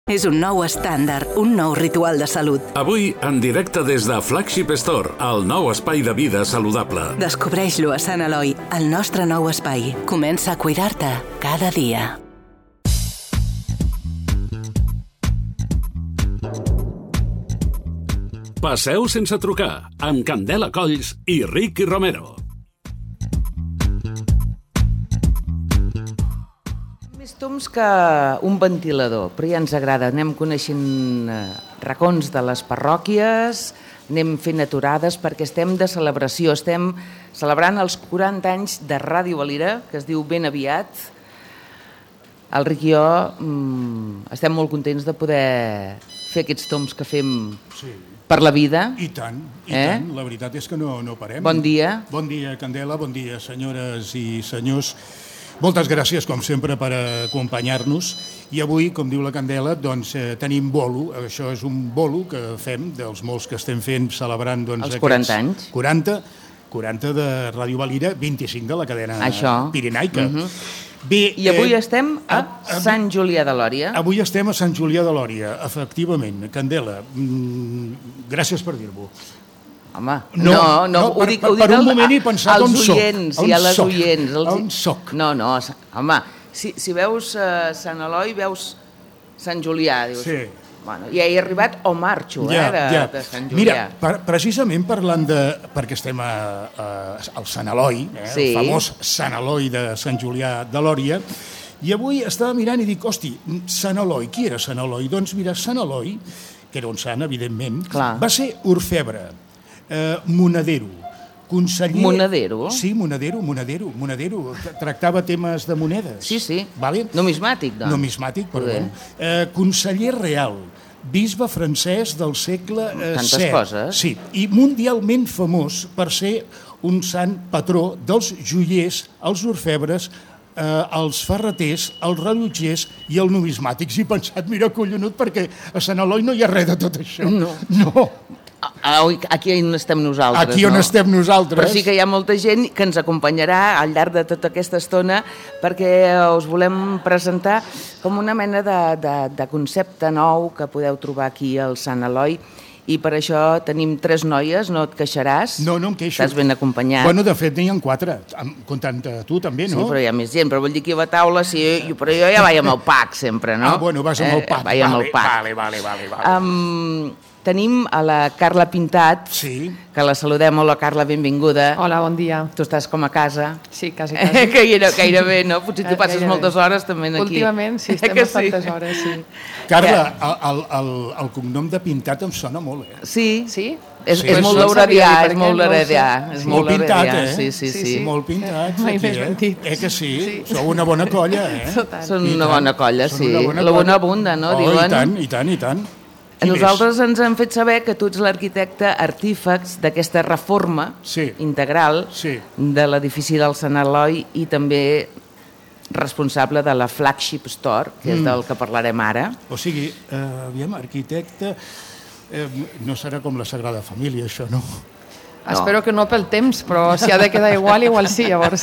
És un nou estàndard, un nou ritual de salut. Avui, en directe des de Flagship Store, el nou espai de vida saludable. Descobreix-lo a Sant Eloi, el nostre nou espai. Comença a cuidar-te cada dia. Passeu sense trucar, amb Candela Colls i Ricky Romero. Més toms que un ventilador, però ja ens agrada. Anem coneixent racons de les parròquies, anem fent aturades perquè estem de celebració. Estem celebrant els 40 anys de Ràdio Valira, que es diu ben aviat. El Ric i jo estem molt contents de poder fer aquests toms que fem per la vida. I tant, i tant. La veritat és que no parem. Bon dia. Bon dia, Candela, bon dia, senyores i senyors. Moltes gràcies, com sempre, per acompanyar-nos. I avui, com diu la Candela, doncs tenim bolo. Això és un bolo que fem dels molts que estem fent celebrant els 40 anys. 40 de Ràdio Valira, 25 de la cadena pirenaica. Bé, i avui estem a Sant Julià de Lòria. Avui estem a Sant Julià de Lòria, efectivament. Candela, gràcies per dir-ho. Home, no, ho dic per un moment he pensat als oients i a les oients. On soc? No, home, si veus Sant Eloi, veus Sant Julià. Dius, sí. Bueno, ja he arribat o marxo, de Sant Julià. Mira, precisament parlant de... perquè estem al Sant Eloi, el famós Sant Eloi de Sant Julià de Lòria, i avui estava mirant i dic, hosti, Sant Eloi, qui era Sant Eloi? Doncs mira, Sant Eloi, que era un sant, evidentment, va ser orfebre, monedero, conseller... Monedero? Sí, monedero. Tractava temes de monedes. Sí. Vale? Numismàtic, doncs. Numismàtic, perdó. Conseller real, bisbe francès del segle VII. Tantes coses. Sí, i mundialment famós per ser un sant patró dels joiers, els orfebres, els ferreters, els rellotgers i els numismàtics. I he pensat, mira, collonut, perquè a Sant Eloi no hi ha res de tot això. No. Aquí on estem nosaltres. Aquí on estem nosaltres. Però sí que hi ha molta gent que ens acompanyarà al llarg de tota aquesta estona perquè us volem presentar com una mena de concepte nou que podeu trobar aquí al Sant Eloi. I per això tenim 3 noies, no et queixaràs? No em queixo. Estàs ben acompanyat. Bueno, de fet, n'hi ha 4, comptant tu també, no? Sí, però hi ha més gent, però vull dir que a la taula, però jo ja vaig amb el pack sempre, no? Bueno, vas amb el pack. Vaig amb el pack. Vale. Tenim a la Carla Pintat, que la saludem. Hola, Carla, benvinguda. Hola, bon dia. Tu estàs com a casa? Sí, quasi. Gairebé, no? Potser tu passes moltes hores també aquí. Últimament, sí, estem bastantes hores, sí. Carla, el cognom de Pintat em sona molt, eh? Sí. És molt lauradià, és molt lauradià. Molt pintat, eh? Sí. Molt pintats. Mai més ben dit. Que sí? Sou una bona colla, eh? Són una bona colla, sí. La bona abunda, no? Diuen. I tant. A nosaltres ens han fet saber que tu ets l'arquitecte artífex d'aquesta reforma integral de l'edifici del Sant Eloi i també responsable de la Flagship Store, que és del que parlarem ara. O sigui, aviam, arquitecte... No serà com la Sagrada Família, això, no? Espero que no pel temps, però si ha de quedar igual sí, llavors.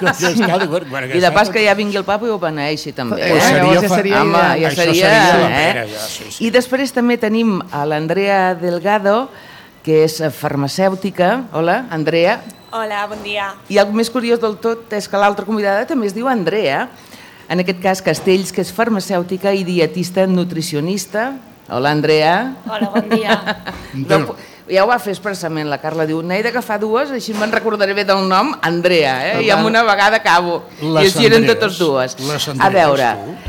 I de pas que ja vingui el papa i ho beneeixi també. Ja seria ideal. I després també tenim a l'Andrea Delgado, que és farmacèutica. Hola, Andrea. Hola, bon dia. I el més curiós del tot és que l'altra convidada també es diu Andrea, en aquest cas Castells, que és farmacèutica i dietista nutricionista. Hola, Andrea. Hola, bon dia. Ja ho va fer expressament, la Carla diu, n'he d'agafar 2, així me'n recordaré bé del nom, Andrea, i amb una vegada acabo. I així eren totes 2. A veure,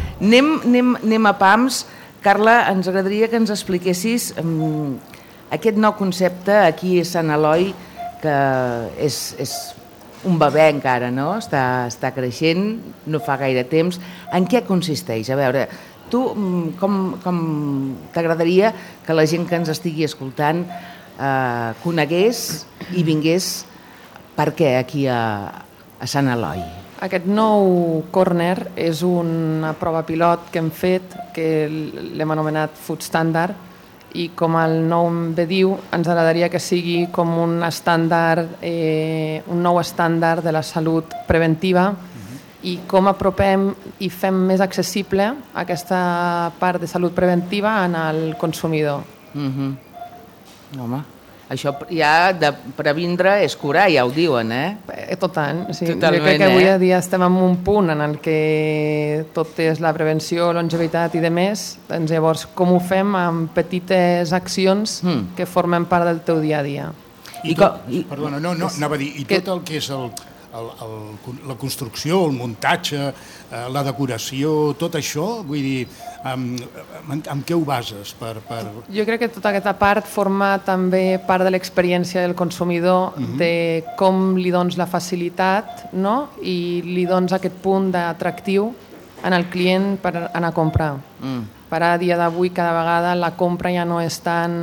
anem a pams. Carla, ens agradaria que ens expliquessis aquest nou concepte aquí a Sant Eloi, que és un bebè encara, no? Està creixent, no fa gaire temps. En què consisteix? A veure, tu com t'agradaria que la gent que ens estigui escoltant conegués i vingués per què aquí a Sant Eloi? Aquest nou corner és una prova pilot que hem fet, que l'hem anomenat Food Standard, i com el nom bé diu, ens agradaria que sigui com un estàndard, un nou estàndard de la salut preventiva i com apropem i fem més accessible aquesta part de salut preventiva en el consumidor. Home, això ja de previndre és curar, ja ho diuen, Totalment. Jo Totalment, crec que avui dia estem en un punt en el que tot és la prevenció, longevitat i demés, doncs llavors com ho fem amb petites accions que formen part del teu dia a dia. Perdona, anava a dir, i tot el que és la construcció, el muntatge, la decoració, tot això, vull dir, amb què ho bases? Jo crec que tota aquesta part forma també part de l'experiència del consumidor, de com li dones la facilitat, no? I li dones aquest punt d'atractiu en el client per anar a comprar. Per a dia d'avui cada vegada la compra ja no és tant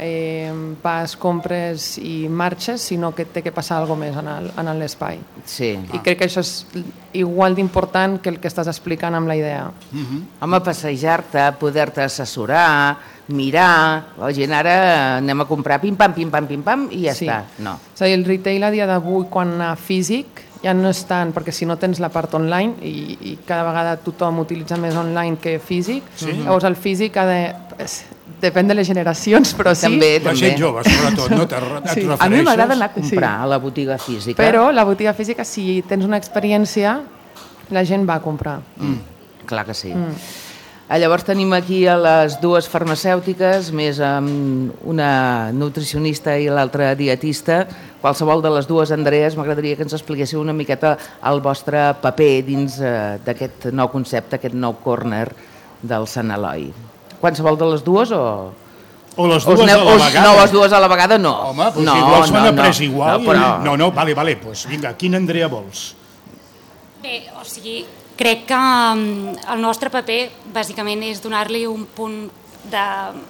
pas compres i marxes, sinó que té que passar alguna més en l'espai. Sí. I crec que això és igual d'important que el que estàs explicant amb la idea. Home, passejar-te, poder-te assessorar, mirar... La gent ara anem a comprar pim-pam, pim-pam, pim-pam i ja està. No. És a dir, el retail a dia d'avui, quan a físic, ja no és tant, perquè si no tens la part online i cada vegada tothom utilitza més online que físic, llavors el físic ha de... Depèn de les generacions, però sí. També. La gent jove, sobretot, no? Et refereixes? A mi m'agrada anar a comprar a la botiga física. Però la botiga física, si tens una experiència, la gent va a comprar. Clar que sí. Llavors tenim aquí a les dues farmacèutiques, més una nutricionista i l'altra dietista. Qualsevol de les dues, Andrees, m'agradaria que ens expliquéssiu una miqueta el vostre paper dins d'aquest nou concepte, aquest nou corner del Sant Eloi. Qualsevol de les dues o... O les dues a la vegada? No, les dues a la vegada no. Home, doncs igual s'han après igual. No, vale, doncs vinga, quina Andrea vols? Bé, o sigui, crec que el nostre paper bàsicament és donar-li un punt de,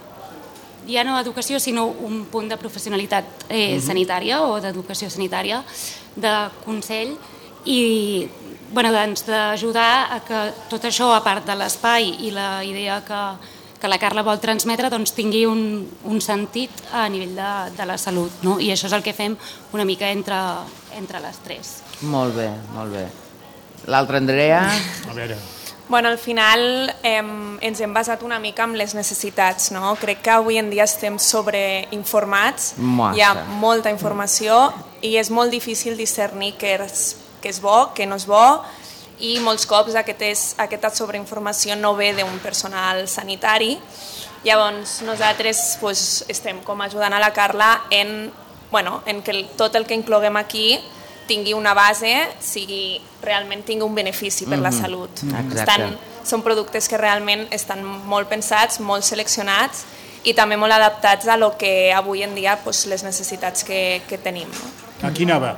ja no educació, sinó un punt de professionalitat sanitària o d'educació sanitària, de consell i d'ajudar a que tot això, a part de l'espai i la idea que la Carla vol transmetre, doncs tingui un sentit a nivell de la salut, no? I això és el que fem una mica entre les tres. Molt bé, molt bé. L'altra, Andrea? A veure... Bueno, al final ens hem basat una mica en les necessitats, no? Crec que avui en dia estem sobreinformats, hi ha molta informació i és molt difícil discernir què és bo, què no és bo, i molts cops aquesta sobreinformació no ve d'un personal sanitari. Llavors nosaltres estem com ajudant a la Carla en que tot el que incloguem aquí tingui una base, realment tingui un benefici per la salut. Són productes que realment estan molt pensats, molt seleccionats i també molt adaptats a lo que avui en dia les necessitats que tenim. Aquí anava.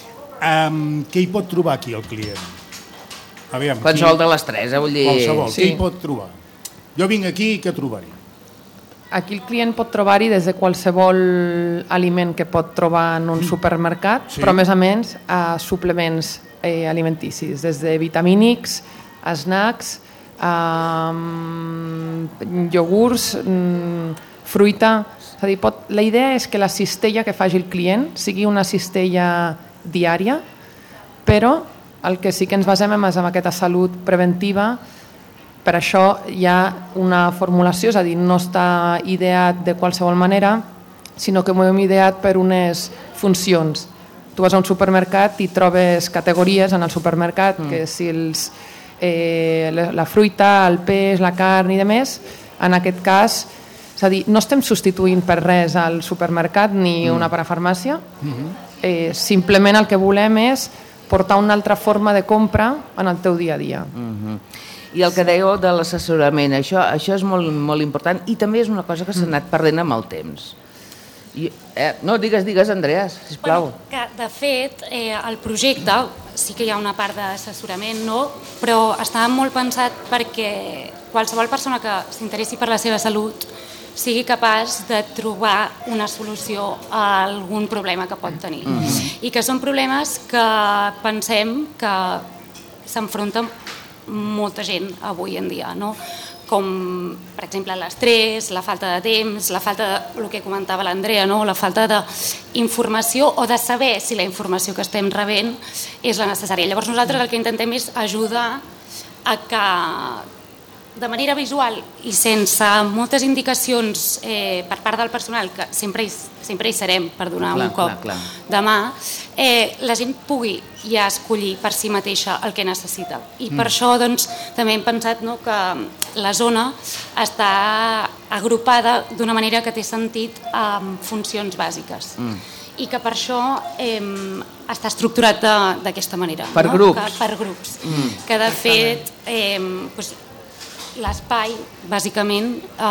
Què hi pot trobar aquí el client? Qualsevol de les tres, vull dir... Qualsevol, què hi pot trobar? Jo vinc aquí i què trobaré? Aquí el client pot trobar-hi des de qualsevol aliment que pot trobar en un supermercat, però a més suplements alimenticis, des de vitamínics, snacks, iogurts, fruita... És a dir, la idea és que la cistella que faci el client sigui una cistella diària, però el que sí que ens basem és en aquesta salut preventiva. Per això hi ha una formulació, és a dir, no està ideat de qualsevol manera, sinó que ho hem ideat per unes funcions. Tu vas a un supermercat i trobes categories en el supermercat, que si la fruita, el peix, la carn i demés, en aquest cas, és a dir, no estem substituint per res al supermercat ni una parafarmàcia, simplement el que volem és portar una altra forma de compra en el teu dia a dia. I el que dèieu de l'assessorament, això és molt, molt important i també és una cosa que s'ha anat perdent amb el temps. No, digues, Andrea, sisplau. De fet, el projecte sí que hi ha una part d'assessorament, no? Però està molt pensat perquè qualsevol persona que s'interessi per la seva salut sigui capaç de trobar una solució a algun problema que pot tenir. I que són problemes que pensem que s'enfronten molta gent avui en dia, no? com per exemple l'estrès, la falta de temps, la falta de, el que comentava l'Andrea, no? La falta d'informació o de saber si la informació que estem rebent és la necessària. Llavors nosaltres el que intentem és ajudar a que de manera visual i sense moltes indicacions per part del personal, que sempre hi serem per donar un cop de mà, la gent pugui ja escollir per si mateixa el que necessita. I per això doncs, també hem pensat que la zona està agrupada d'una manera que té sentit amb funcions bàsiques. I que per això està estructurat d'aquesta manera. Per grups. Per grups. Que de fet l'espai, bàsicament,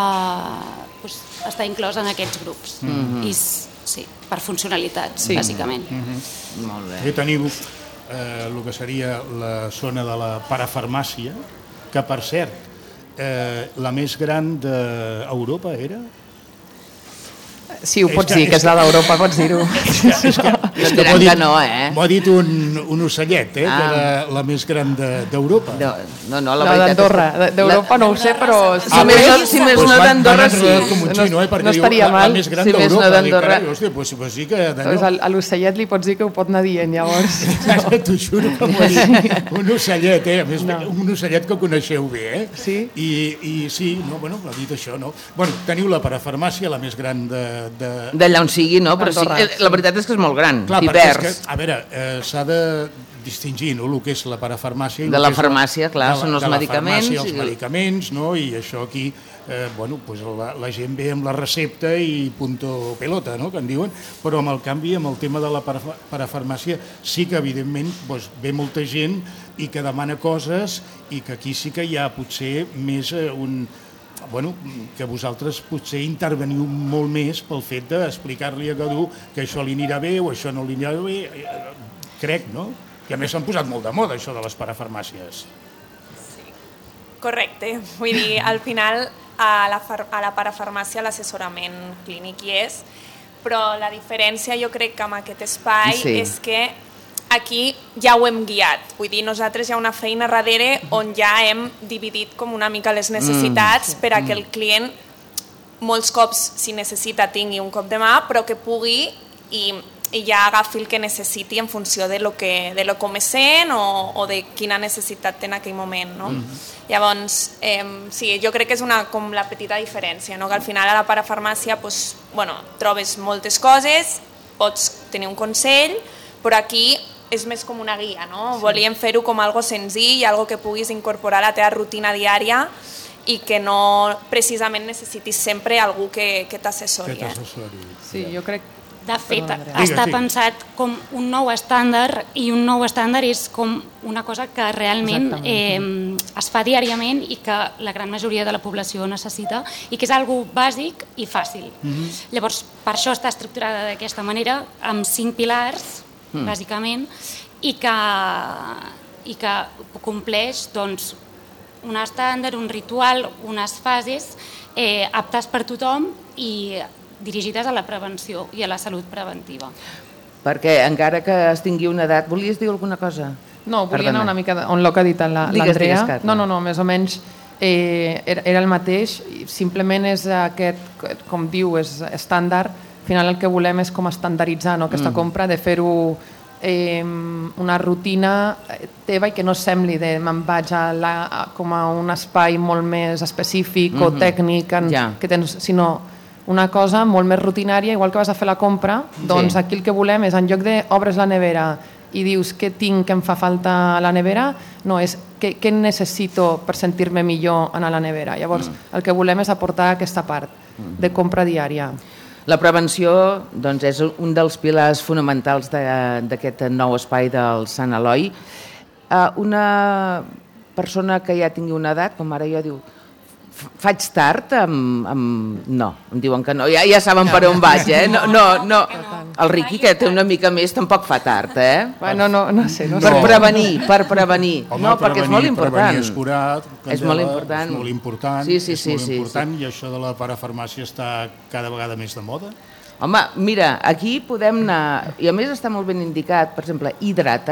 està inclòs en aquests grups. I sí, per funcionalitats, bàsicament. Molt bé. Aquí teniu el que seria la zona de la parafarmàcia, que, per cert, la més gran d'Europa era? Sí, ho pots dir, que és la d'Europa, pots dir-ho. És que m'ho ha dit un ocellet, que era la més gran d'Europa. No, la veritat d'Andorra. D'Europa no ho sé, però... Si més no d'Andorra, sí. No estaria mal. La més gran d'Europa. Hòstia, doncs sí que... A l'ocellet li pots dir que ho pot anar dient, llavors. T'ho juro que m'ho ha dit un ocellet, a més un ocellet que coneixeu bé, Sí? I sí, ha dit això, no? Bueno, teniu la parafarmàcia, la més gran d'allà on sigui, no? Però la veritat és que és molt gran, divers. A veure, s'ha de distingir el que és la parafarmàcia... De la farmàcia, clar, són els medicaments. De la farmàcia, els medicaments, i això aquí, la gent ve amb la recepta i punto pelota, que en diuen, però amb el canvi, amb el tema de la parafarmàcia, sí que evidentment ve molta gent i que demana coses i que aquí sí que hi ha potser més que vosaltres potser interveniu molt més pel fet d'explicar-li a cadascú que això li anirà bé o això no li anirà bé, crec, no? I a més s'han posat molt de moda, això de les parafarmàcies. Sí, correcte. Vull dir, al final a la parafarmàcia l'assessorament clínic hi és, però la diferència jo crec que amb aquest espai és que aquí ja ho hem guiat, vull dir, nosaltres hi ha una feina darrere on ja hem dividit com una mica les necessitats per a que el client molts cops, si necessita, tingui un cop de mà, però que pugui i ja agafi el que necessiti en funció de lo com es sent o de quina necessitat té en aquell moment, no? Llavors, sí, jo crec que és com la petita diferència, no? Que al final a la parafarmàcia trobes moltes coses, pots tenir un consell, però aquí és més com una guia, no? Volíem fer-ho com algo senzill, algo que puguis incorporar a la teva rutina diària i que no precisament necessitis sempre algú que t'assessori. Sí, jo crec... De fet, està pensat com un nou estàndard i un nou estàndard és com una cosa que realment es fa diàriament i que la gran majoria de la població necessita i que és algo bàsic i fàcil. Llavors, per això està estructurada d'aquesta manera, amb 5 pilars, bàsicament, i que compleix un estàndard, un ritual, unes fases aptes per tothom i dirigides a la prevenció i a la salut preventiva. Perquè encara que es tingui una edat, volies dir alguna cosa? No, volia anar una mica on el que ha dit l'Andrea. No, més o menys era el mateix, simplement és aquest, com diu, és estàndard. Al final el que volem és com estandarditzar aquesta compra, de fer-ho una rutina teva i que no sembli de me'n vaig com a un espai molt més específic o tècnic, sinó una cosa molt més rutinària, igual que vas a fer la compra, doncs aquí el que volem és, en lloc de obres la nevera i dius què tinc que em fa falta a la nevera, no, és què necessito per sentir-me millor a la nevera. Llavors el que volem és aportar aquesta part de compra diària. La prevenció és un dels pilars fonamentals d'aquest nou espai del Sant Eloi. Una persona que ja tingui una edat, com ara jo diu, faig tard? No, em diuen que no, ja saben per on vaig, no. El Riqui, que té una mica més, tampoc fa tard, No sé. Per prevenir. Home, no, perquè és molt important. Prevenir és curar, és molt important. És molt important, sí. I això de la parafarmàcia està cada vegada més de moda. Home, mira, aquí podem anar, i a més està molt ben indicat, per exemple, hidrata,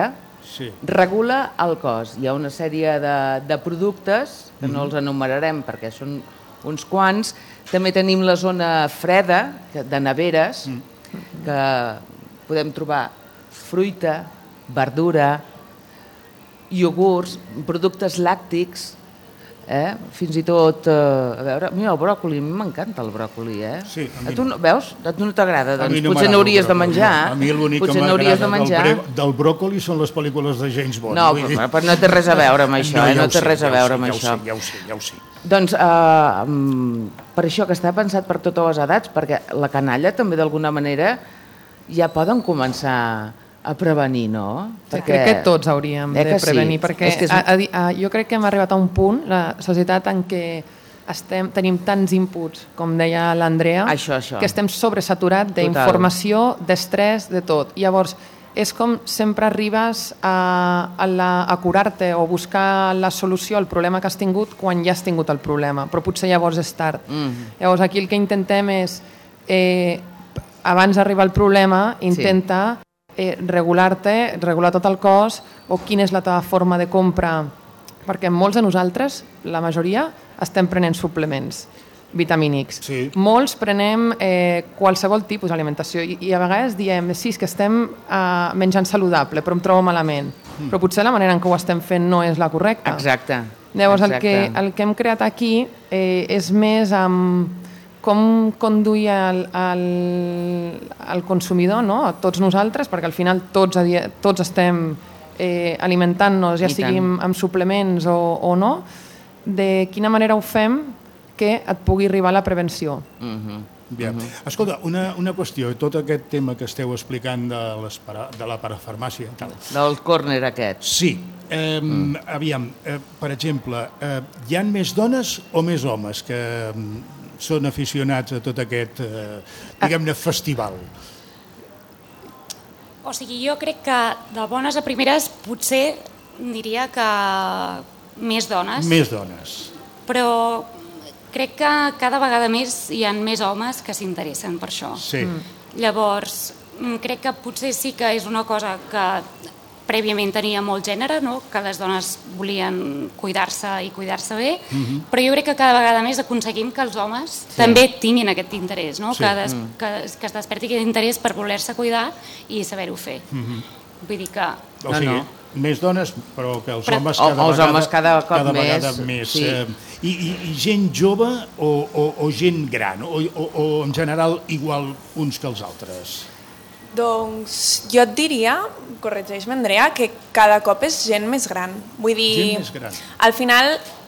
regula el cos. Hi ha una sèrie de productes, que no els enumerarem perquè són uns quants. També tenim la zona freda, de neveres, que podem trobar fruita, verdura, iogurts, productes làctics, fins i tot... A veure, mira, el bròcoli, a mi m'encanta el bròcoli, Sí, a tu no, veus? A tu no t'agrada, doncs potser n'hauries de menjar. A mi l'únic que m'agrada del bròcoli són les pel·lícules de James Bond. No, però no té res a veure amb això, no té res a veure amb això. Ja ho sé. Doncs per això que està pensat per totes les edats, perquè la canalla també d'alguna manera ja poden començar a prevenir, no? Crec que tots hauríem de prevenir, perquè jo crec que hem arribat a un punt, la societat en què tenim tants inputs, com deia l'Andrea, que estem sobresaturats d'informació, d'estrès, de tot. Llavors, és com sempre arribes a curar-te o buscar la solució al problema que has tingut quan ja has tingut el problema, però potser llavors és tard. Llavors, aquí el que intentem és, abans d'arribar al problema, intenta regular-te, regular tot el cos, o quina és la teva forma de compra, perquè molts de nosaltres, la majoria, estem prenent suplements vitamínics. Molts prenem qualsevol tipus d'alimentació i a vegades diem, sí, és que estem menjant saludable, però em trobo malament. Però potser la manera en què ho estem fent no és la correcta. Exacte. Llavors, el que hem creat aquí és més amb com conduir el consumidor, no? A tots nosaltres, perquè al final tots estem alimentant-nos, ja siguin amb suplements o no, de quina manera ho fem que et pugui arribar la prevenció. Escolta, una qüestió, tot aquest tema que esteu explicant de la parafarmàcia... Del córner aquest. Sí. Aviam, per exemple, hi ha més dones o més homes que són aficionats a tot aquest, diguem-ne, festival? O sigui, jo crec que de bones a primeres potser diria que més dones. Més dones. Però crec que cada vegada més hi ha més homes que s'interessen per això. Sí. Llavors, crec que potser sí que és una cosa que prèviament tenia molt gènere, no? Que les dones volien cuidar-se i cuidar-se bé, però jo crec que cada vegada més aconseguim que els homes també tinguin aquest interès, no? Que es desperti aquest interès per voler-se cuidar i saber-ho fer. Vull dir que... O sigui, més dones, però que els homes cada vegada més. I gent jove o gent gran? O en general igual uns que els altres? Doncs jo et diria, corregeix-me Andrea, que cada cop és gent més gran. Vull dir, al final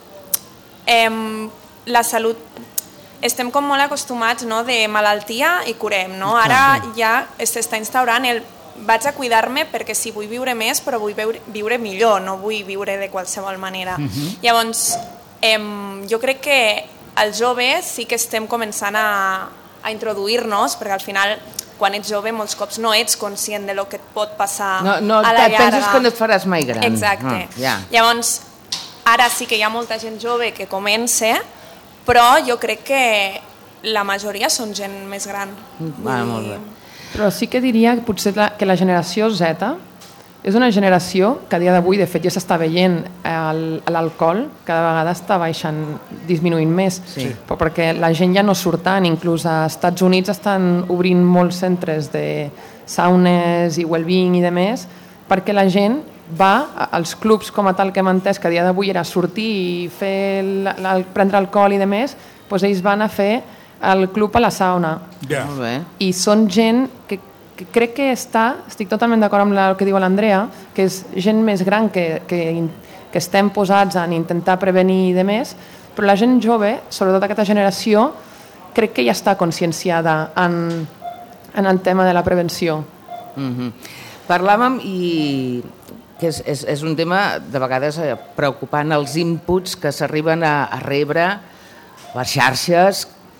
la salut, estem com molt acostumats, no, de malaltia i curem, no? Ara ja s'està instaurant el vaig a cuidar-me perquè sí, vull viure més, però vull viure millor, no vull viure de qualsevol manera. Llavors, jo crec que els joves sí que estem començant a introduir-nos, perquè al final quan ets jove molts cops no ets conscient de lo que et pot passar a la llarga. Penses que no et faràs mai gran. Exacte. Llavors, ara sí que hi ha molta gent jove que comença, però jo crec que la majoria són gent més gran. Molt bé. Però sí que diria potser que la generació Z és una generació que a dia d'avui, de fet, ja s'està veient l'alcohol, cada vegada està disminuint més, però perquè la gent ja no surt tant, inclús als Estats Units estan obrint molts centres de saunes i well-being i de més, perquè la gent va als clubs com a tal que hem entès que a dia d'avui era sortir i prendre alcohol i de més, doncs ells van a fer el club a la sauna. I són gent que crec que estic totalment d'acord amb el que diu l'Andrea, que és gent més gran que estem posats en intentar prevenir i de més, però la gent jove, sobretot aquesta generació, crec que ja està conscienciada en el tema de la prevenció. Parlàvem que és un tema de vegades preocupant, els inputs que s'arriben a rebre, les xarxes,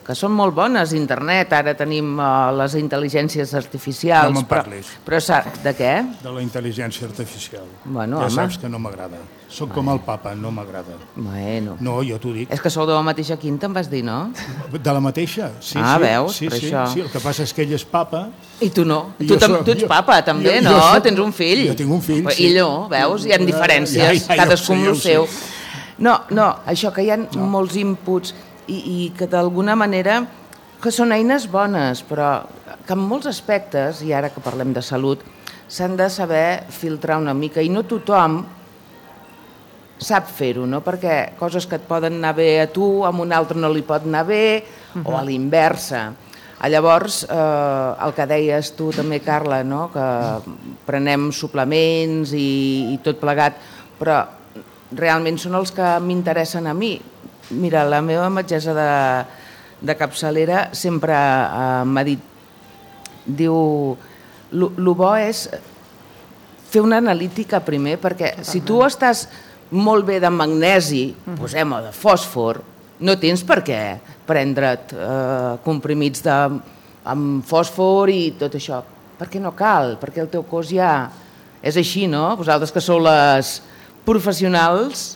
que són molt bones, internet, ara tenim les intel·ligències artificials. No me'n parlis. Però de què? De la intel·ligència artificial. Bueno, ja saps que no m'agrada. Soc com el papa, no m'agrada. Bueno. No, jo t'ho dic. És que sou de la mateixa quinta, em vas dir, no? De la mateixa, sí. Veus, per això. Sí, el que passa és que ell és papa. I tu no. Tu ets papa, també, no? Tens un fill. Jo tinc un fill, sí. I allò, veus? Hi ha diferències, cadascú amb el seu. No, això que hi ha molts inputs i que d'alguna manera que són eines bones, però que en molts aspectes, i ara que parlem de salut, s'han de saber filtrar una mica i no tothom sap fer-ho, no? Perquè coses que et poden anar bé a tu, a un altre no li pot anar bé, o a l'inversa. Llavors, el que deies tu també, Carla, no? Que prenem suplements i tot plegat, però realment són els que m'interessen a mi. Mira, la meva metgessa de capçalera sempre m'ha dit, diu, el bo és fer una analítica primer, perquè si tu estàs molt bé de magnesi, posem-ho de fòsfor, no tens per què prendre't comprimits amb fòsfor i tot això. Perquè no cal, perquè el teu cos ja és així, no? Vosaltres que sou les professionals...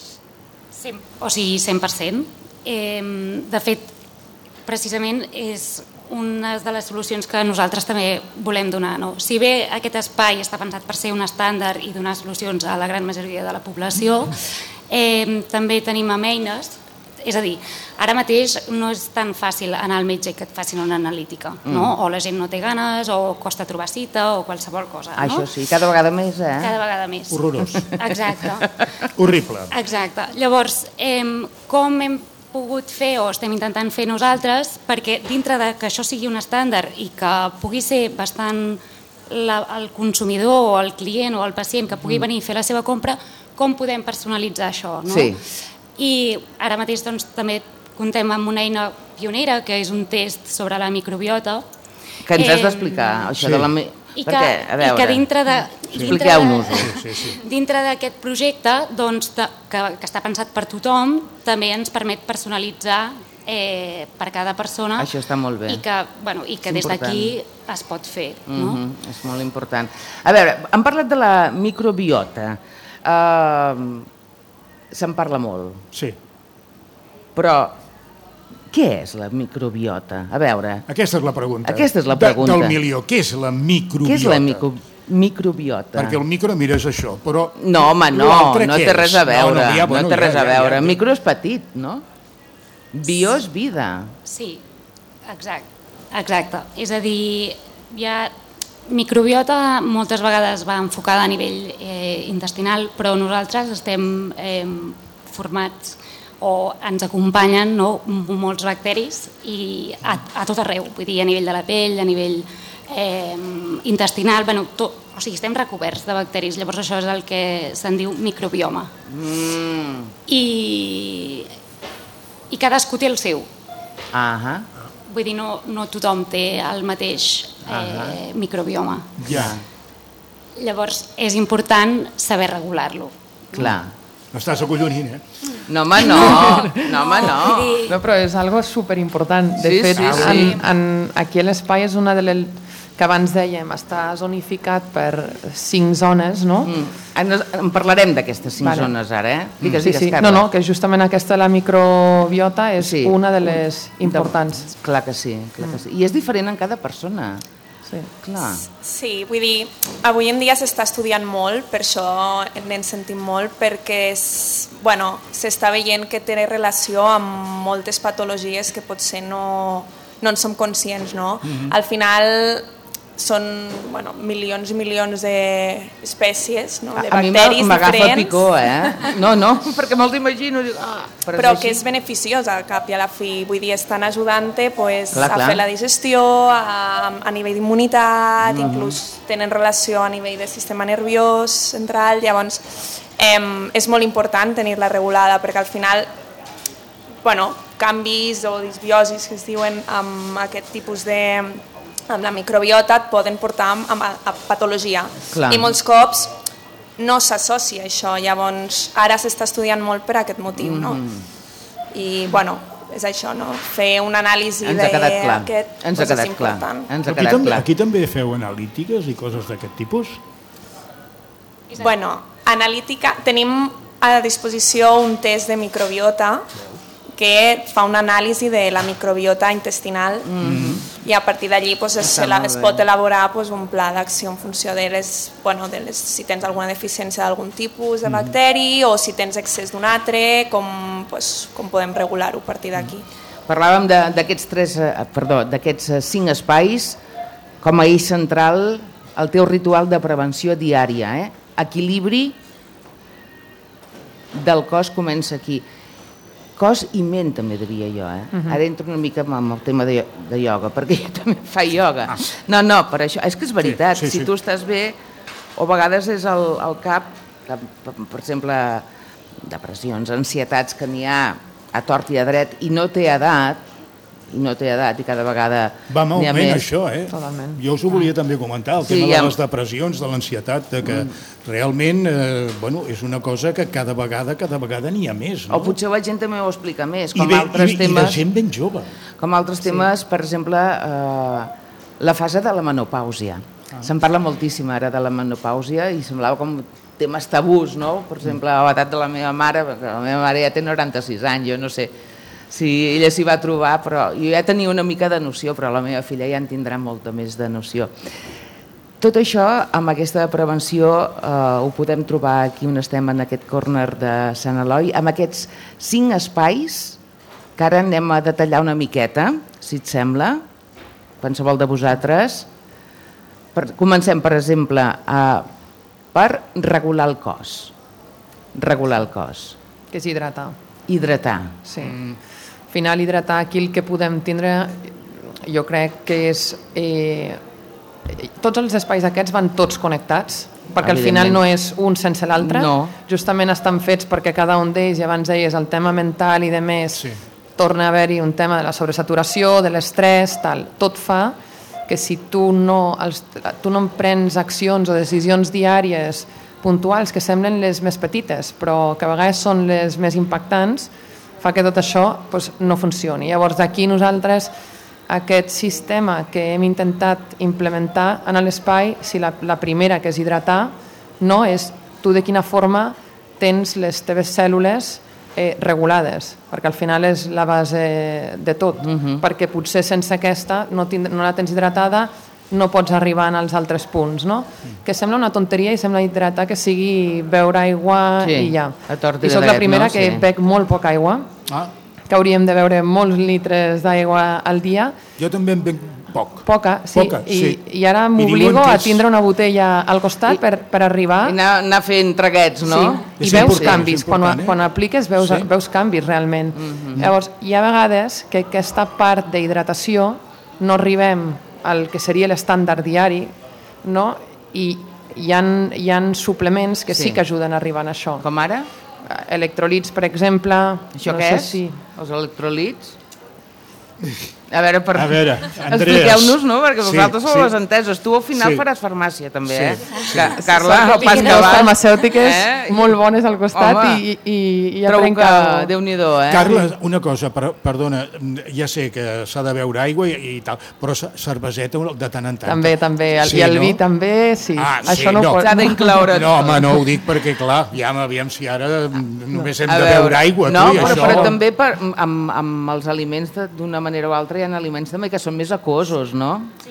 O sigui, 100%. De fet, precisament és una de les solucions que nosaltres també volem donar. Si bé aquest espai està pensat per ser un estàndard i donar solucions a la gran majoria de la població, també tenim amb eines. És a dir, ara mateix no és tan fàcil anar al metge que et facin una analítica, o la gent no té ganes, o costa trobar cita, o qualsevol cosa. Això sí, cada vegada més, Cada vegada més. Horrorós. Exacte. Horrible. Exacte. Llavors, com hem pogut fer, o estem intentant fer nosaltres, perquè dintre de que això sigui un estàndard i que pugui ser bastant el consumidor, o el client, o el pacient que pugui venir a fer la seva compra, com podem personalitzar això, no? Sí. I ara mateix també comptem amb una eina pionera, que és un test sobre la microbiota. Que ens has d'explicar, això de la... I que dintre de... Expliqueu-nos-ho. Dintre d'aquest projecte, que està pensat per tothom, també ens permet personalitzar per cada persona. Això està molt bé. I que des d'aquí es pot fer. És molt important. A veure, hem parlat de la microbiota. Se'n parla molt. Sí. Però què és la microbiota? A veure... Aquesta és la pregunta. Aquesta és la pregunta. Del milió. Què és la microbiota? Què és la microbiota? Perquè el micro, mira, és això, però... No, home, no té res a veure. No té res a veure. Micro és petit, no? Bio és vida. Sí, exacte. És a dir, microbiota moltes vegades va enfocada a nivell intestinal, però nosaltres estem formats o ens acompanyen molts bacteris i a tot arreu, vull dir, a nivell de la pell, a nivell intestinal, o sigui, estem recoberts de bacteris, llavors això és el que se'n diu microbioma. I cadascú té el seu. Vull dir, no tothom té el mateix microbioma. Llavors, és important saber regular-lo. Clar. M'estàs acollonint, No, home, no. No, però és algo superimportant. De fet, aquí a l'espai és una de les que abans dèiem, està zonificat per 5 zones, no? En parlarem d'aquestes 5 zones ara, Digues, Carla. No, que justament aquesta, la microbiota, és una de les importants. Clar que sí. I és diferent en cada persona. Sí, clar. Sí, vull dir, avui en dia s'està estudiant molt, per això n'en sentim molt, perquè s'està veient que té relació amb moltes patologies que potser no en som conscients, no? Al final són milions i milions d'espècies, de bacteris diferents. A mi m'agafa picor, No, perquè me'ls imagino. Però que és beneficiosa, al cap i a la fi. Vull dir, estan ajudant-te a fer la digestió, a nivell d'immunitat, inclús tenen relació a nivell del sistema nerviós central. Llavors, és molt important tenir-la regulada, perquè al final, canvis o disbiosis que es diuen amb aquest tipus amb la microbiota et poden portar a patologia. I molts cops no s'associa això, llavors ara s'està estudiant molt per aquest motiu, no? I, és això, no? Fer una anàlisi d'aquest és important. Aquí també feu analítiques i coses d'aquest tipus? Bueno, analítica, tenim a disposició un test de microbiota que fa una anàlisi de la microbiota intestinal i a partir d'allí es pot elaborar un pla d'acció en funció de si tens alguna deficiència d'algun tipus de bacteri o si tens excés d'un altre, com podem regular-ho a partir d'aquí. Parlàvem d'aquests 5 espais com a eix central el teu ritual de prevenció diària. Equilibri del cos comença aquí. Cos i ment també diria jo. Ara entro una mica amb el tema de ioga, perquè jo també faig ioga. No, per això, és que és veritat, si tu estàs bé, o a vegades és el cap, per exemple, depressions, ansietats que n'hi ha a tort i a dret i no té edat, i cada vegada va amb augment això, Totalment. Jo us ho volia també comentar, el tema de les depressions, de l'ansietat, que realment és una cosa que cada vegada n'hi ha més. O potser la gent també ho explica més. I la gent ben jove. Com altres temes, per exemple, la fase de la menopàusia. Se'n parla moltíssim ara de la menopàusia i semblava com temes tabús, no? Per exemple, a l'edat de la meva mare, perquè la meva mare ja té 96 anys, jo no sé si ella s'hi va trobar, però jo ja tenia una mica de noció, però la meva filla ja en tindrà molta més de noció. Tot això, amb aquesta prevenció, ho podem trobar aquí on estem, en aquest córner de Sant Eloi, amb aquests 5 espais, que ara anem a detallar una miqueta, si et sembla, qualsevol de vosaltres. Comencem, per exemple, per regular el cos. Regular el cos. Que és hidratar. Hidratar. Sí. Al final, hidratar, aquí el que podem tindre, jo crec que és... Tots els espais aquests van tots connectats, perquè al final no és un sense l'altre. Justament estan fets perquè cada un d'ells, i abans deies, el tema mental i de més, torna a haver-hi un tema de la sobresaturació, de l'estrès, tal. Tot fa que si tu no prens accions o decisions diàries puntuals que semblen les més petites, però que a vegades són les més impactants, fa que tot això no funcioni. Llavors, d'aquí nosaltres, aquest sistema que hem intentat implementar en l'espai, si la primera, que és hidratar, no és tu de quina forma tens les teves cèl·lules regulades, perquè al final és la base de tot, perquè potser sense aquesta no la tens hidratada, no pots arribar als altres punts, no? Que sembla una tonteria i sembla hidratar que sigui beure aigua i ja. I soc la primera que bec molt poca aigua, que hauríem de beure molts litres d'aigua al dia. Jo també en bec poc. Poca, sí. I ara m'obligo a tindre una botella al costat per arribar... I anar fent traguets, no? Sí, i veus canvis. Quan apliques veus canvis realment. Llavors, hi ha vegades que aquesta part d'hidratació no arribem al que seria l'estàndard diari, no? I hi ha suplements que sí que ajuden a arribar a això. Com ara? Electrolits, per exemple. Això què és? Els electrolits? A veure, Andrea, expliqueu-nos, no? Perquè vosaltres sou les enteses. Tu al final faràs farmàcia, també, Carla, el pas que vas. Les farmacèutiques molt bones al costat i ja prenc que Déu-n'hi-do, Carla, una cosa, perdona, ja sé que s'ha de beure aigua i tal, però cerveseta de tant en tant. També, i el vi també, sí. Això no pot... S'ha d'incloure. No, home, no ho dic perquè, clar, ja m'aviam si ara només hem de beure aigua. No, però també amb els aliments d'una manera o altra hi ha aliments també que són més aquosos, no? Sí.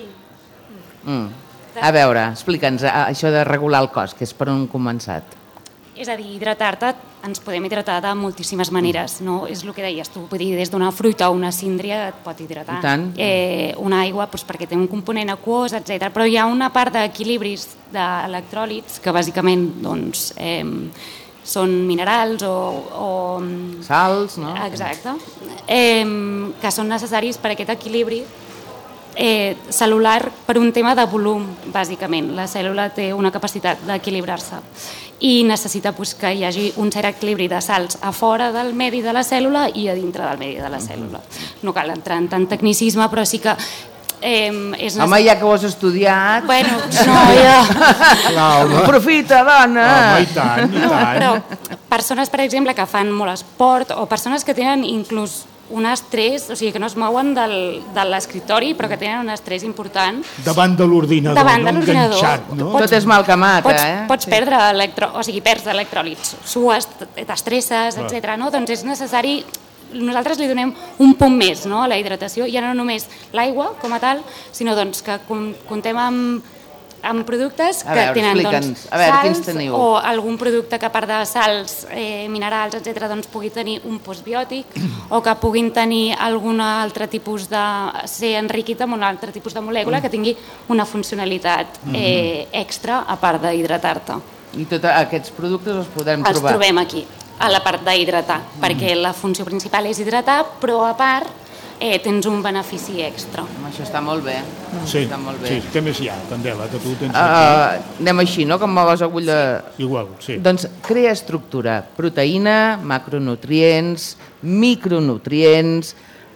A veure, explica'ns això de regular el cos, que és per on hem començat. És a dir, hidratar-te, ens podem hidratar de moltíssimes maneres, no? És el que deies tu, vull dir, des d'una fruita o una síndria et pot hidratar. I tant. Una aigua, perquè té un component aquós, etc. Però hi ha una part d'equilibris d'electròlits que bàsicament, doncs, són minerals o sals, no? Exacte. Que són necessaris per aquest equilibri cel·lular per un tema de volum, bàsicament. La cèl·lula té una capacitat d'equilibrar-se i necessita que hi hagi un cert equilibri de sals a fora del medi de la cèl·lula i a dintre del medi de la cèl·lula. No cal entrar en tant tecnicisme, però sí que home, ja que ho has estudiat... Bueno, no, ja... Aprofita, dona! Home, i tant. Però persones, per exemple, que fan molt esport o persones que tenen inclús un estrès, o sigui, que no es mouen de l'escriptori, però que tenen un estrès important. Davant de l'ordinador, enganxat, no? Tot és mal que mata, Pots perdre perds electròlits, sues, t'estresses, etc. Doncs és necessari, nosaltres li donem un punt més a la hidratació, ja no només l'aigua com a tal, sinó que comptem amb productes que tenen sals o algun producte que a part de sals, minerals, etc., pugui tenir un postbiòtic o que puguin tenir algun altre tipus de... ser enriquit amb un altre tipus de molècula que tingui una funcionalitat extra a part d'hidratar-te. I tots aquests productes els podem trobar? Els trobem aquí, a la part d'hidratar, perquè la funció principal és hidratar, però a part tens un benefici extra. Això està molt bé. Sí, què més hi ha, Candela, que tu tens aquí? Anem així, no?, com mogues agulla... Igual, sí. Doncs crea estructura, proteïna, macronutrients, micronutrients...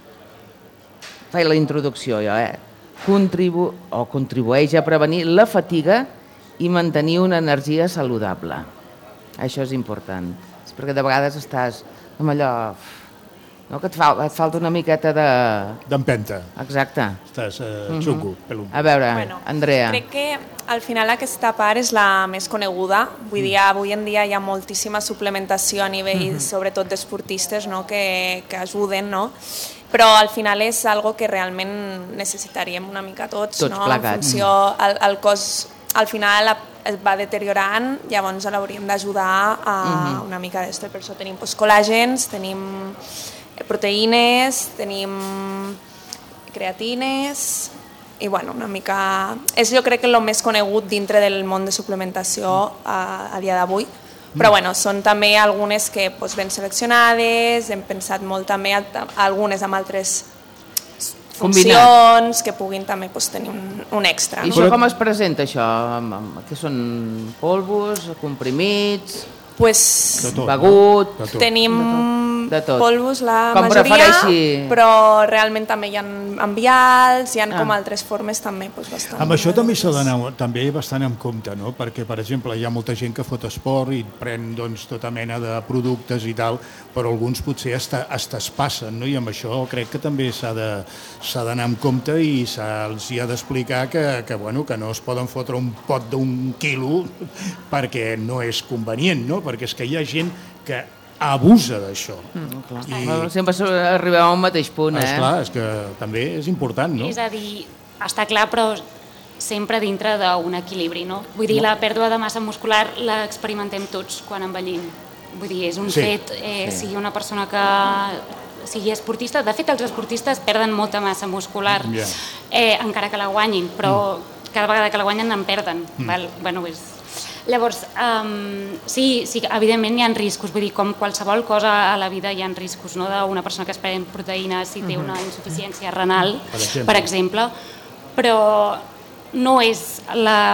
Faig la introducció jo, contribueix a prevenir la fatiga i mantenir una energia saludable. Això és important, perquè de vegades estàs amb allò... que et falta una miqueta d'empenta. Exacte. Estàs xungo. A veure, Andrea. Crec que al final aquesta part és la més coneguda. Vull dir, avui en dia hi ha moltíssima suplementació a nivell, sobretot d'esportistes, que ajuden, no? Però al final és algo que realment necessitaríem una mica tots, no? Plegats. En funció, el cos al final es va deteriorant, llavors l'hauríem d'ajudar a una mica d'esto. Per això tenim col·làgens, tenim proteïnes, tenim creatines i bueno, una mica... És jo crec que el més conegut dintre del món de suplementació a dia d'avui. Però bueno, són també algunes que ben seleccionades, hem pensat molt també algunes amb altres funcions que puguin també tenir un extra. I això com es presenta, això? Que són polvos, comprimits, begut? Tenim polvos la majoria, però realment també hi ha envials, hi ha com altres formes també bastant. Amb això també s'ha d'anar també bastant en compte, no? Perquè, per exemple, hi ha molta gent que fot esport i pren tota mena de productes i tal, però alguns potser hasta es passen, no? I amb això crec que també s'ha d'anar en compte i se'ls ha d'explicar que no es poden fotre un pot d'1 quilo perquè no és convenient, no? Perquè és que hi ha gent que abusa d'això. Sempre arribem a un mateix punt, Esclar, és que també és important, no? És a dir, està clar, però sempre dintre d'un equilibri, no? Vull dir, la pèrdua de massa muscular l'experimentem tots quan envellim. Vull dir, és un fet, sigui una persona que sigui esportista. De fet, els esportistes perden molta massa muscular, encara que la guanyin, però cada vegada que la guanyen en perden. Bueno, és... Llavors, sí, evidentment hi ha riscos, vull dir, com qualsevol cosa a la vida hi ha riscos, no? D'una persona que es pren proteïnes si té una insuficiència renal, per exemple, però no és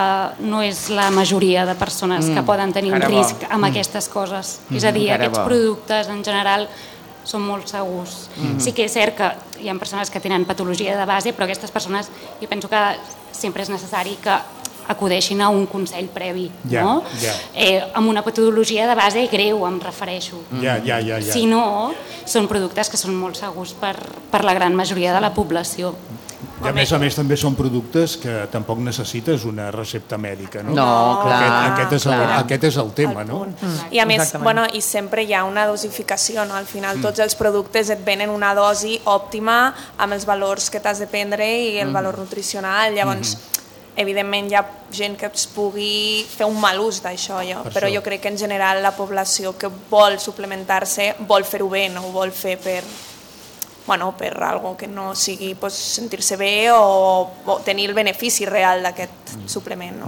la majoria de persones que poden tenir un risc amb aquestes coses. És a dir, aquests productes en general són molt segurs. Sí que és cert que hi ha persones que tenen patologia de base, però aquestes persones jo penso que sempre és necessari que acudeixin a un consell previ, no? Amb una patologia de base greu, em refereixo. Si no, són productes que són molt segurs per la gran majoria de la població. I a més també són productes que tampoc necessites una recepta mèdica, no? No, clar. Aquest és el tema, no? I a més, i sempre hi ha una dosificació, no? Al final tots els productes et venen una dosi òptima amb els valors que t'has de prendre i el valor nutricional, llavors evidentment hi ha gent que es pugui fer un mal ús d'això, però jo crec que en general la població que vol suplementar-se vol fer-ho bé, no ho vol fer per algo que no sigui sentir-se bé o tenir el benefici real d'aquest suplement.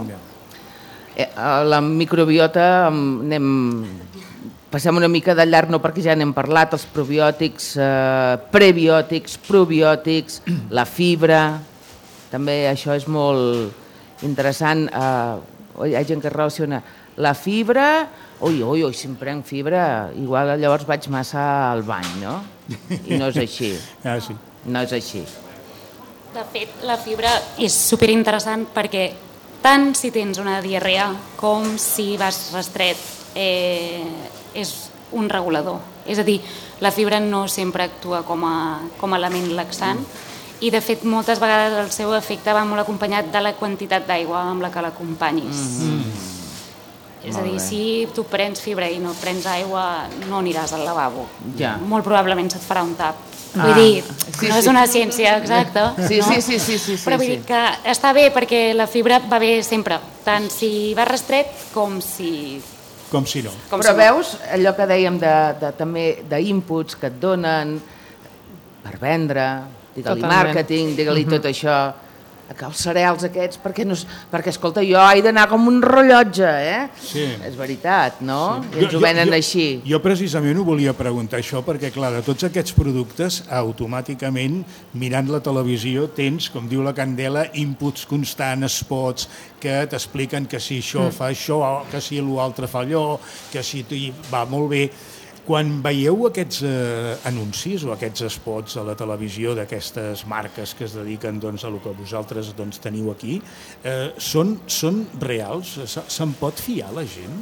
La microbiota, passem una mica de llarg, no perquè ja n'hem parlat, els probiòtics, prebiòtics, probiòtics, la fibra... També això és molt interessant. Hi ha gent que relaciona la fibra... Ui, si em prenc fibra, igual llavors vaig massa al bany, no? I no és així. No és així. De fet, la fibra és superinteressant perquè tant si tens una diarrea com si vas rastret és un regulador. És a dir, la fibra no sempre actua com a element laxant i, de fet, moltes vegades el seu efecte va molt acompanyat de la quantitat d'aigua amb la que l'acompanyis. És a dir, si tu prens fibra i no prens aigua, no aniràs al lavabo. Molt probablement se't farà un tap. Vull dir, no és una ciència exacta, Sí. però vull dir que està bé perquè la fibra va bé sempre, tant si va restret com si... Com si no. Però veus allò que dèiem també d'inputs que et donen per vendre, digue-li màrqueting, digue-li tot això, que els cereals aquests, perquè escolta, jo he d'anar com un rellotge, Sí. És veritat, no? I ens ho venen així. Jo precisament ho volia preguntar això, perquè clar, de tots aquests productes, automàticament, mirant la televisió, tens, com diu la Candela, inputs constants, spots, que t'expliquen que si això fa això, que si l'altre fa allò, que si va molt bé. Quan veieu aquests anuncis o aquests spots a la televisió d'aquestes marques que es dediquen a el que vosaltres teniu aquí, són reals? Se'n pot fiar la gent?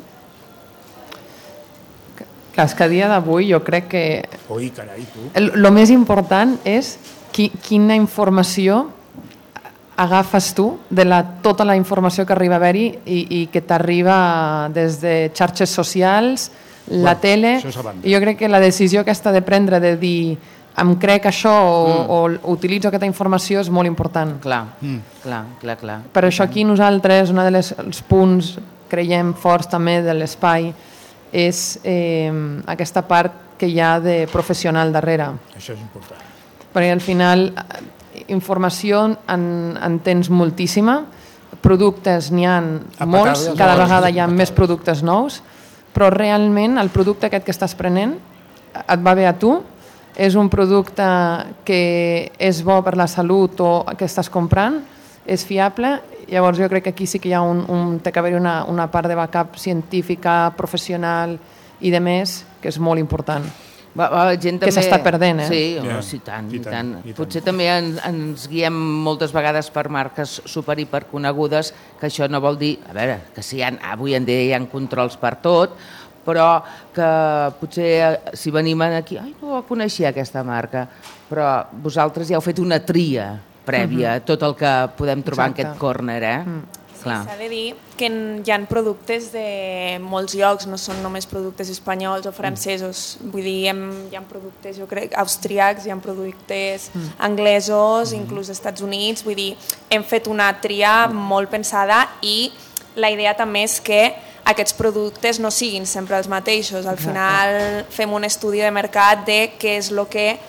Clar, és que a dia d'avui jo crec que... Ui, carai, tu. El més important és quina informació agafes tu de tota la informació que arriba a haver-hi i que t'arriba des de xarxes socials, la tele, i jo crec que la decisió aquesta de prendre, de dir em crec això o utilitzo aquesta informació és molt important. Clar. Per això aquí nosaltres, un dels punts, creiem forts també de l'espai, és aquesta part que hi ha de professional darrere. Això és important. Perquè al final informació en tens moltíssima, productes n'hi ha molts, cada vegada hi ha més productes nous, però realment el producte aquest que estàs prenent et va bé a tu, és un producte que és bo per la salut o que estàs comprant, és fiable, llavors jo crec que aquí sí que hi ha té que haver una part de backup científica, professional i de més, que és molt important. Que s'està perdent, Sí, i tant. Potser també ens guiem moltes vegades per marques superhiperconegudes, que això no vol dir, a veure, que sí, avui en dia hi ha controls per tot, però que potser si venim aquí, no coneixia aquesta marca, però vosaltres ja heu fet una tria prèvia, tot el que podem trobar en aquest córner, S'ha de dir que hi ha productes de molts llocs, no són només productes espanyols o francesos. Vull dir, hi ha productes, jo crec, austríacs, hi ha productes anglesos, inclús Estats Units. Vull dir, hem fet una tria molt pensada i la idea també és que aquests productes no siguin sempre els mateixos. Al final fem un estudi de mercat de què és el que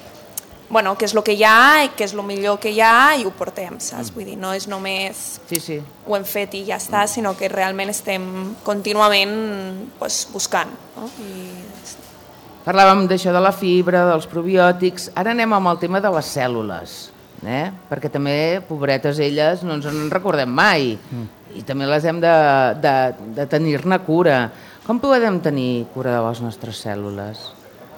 hi ha i què és el millor que hi ha i ho portem, saps? Vull dir, no és només ho hem fet i ja està, sinó que realment estem contínuament buscant. Parlàvem d'això de la fibra, dels probiòtics, ara anem amb el tema de les cèl·lules, perquè també, pobretes elles, no ens en recordem mai i també les hem de tenir-ne cura. Com podem tenir cura de les nostres cèl·lules?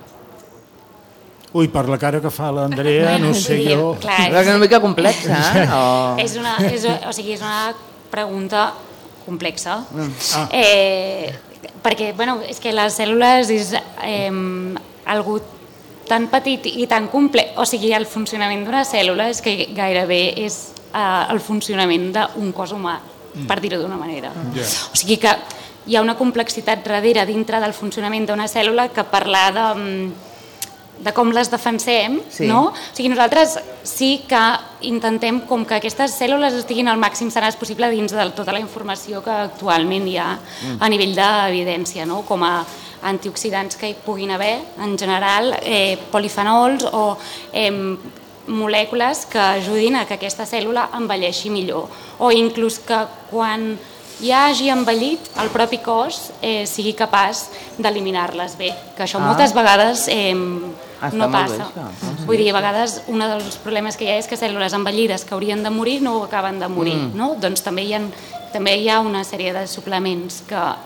Ui, per la cara que fa l'Andrea, no sé jo... És una mica complexa, És una pregunta complexa. Perquè, és que les cèl·lules és algo tan petit i tan complex, o sigui, el funcionament d'una cèl·lula és que gairebé és el funcionament d'un cos humà, per dir-ho d'una manera. O sigui que hi ha una complexitat darrere dintre del funcionament d'una cèl·lula que parlar de com les defensem, no? O sigui, nosaltres sí que intentem com que aquestes cèl·lules estiguin al màxim sanes possible dins de tota la informació que actualment hi ha a nivell d'evidència, no? Com a antioxidants que hi puguin haver, en general, polifenols o molècules que ajudin a que aquesta cèl·lula envelleixi millor. O inclús que quan ja hagi envellit, el propi cos sigui capaç d'eliminar-les bé, que això moltes vegades no passa. Vull dir, a vegades un dels problemes que hi ha és que cèl·lules envellides que haurien de morir no acaben de morir, no? Doncs també hi ha una sèrie de suplements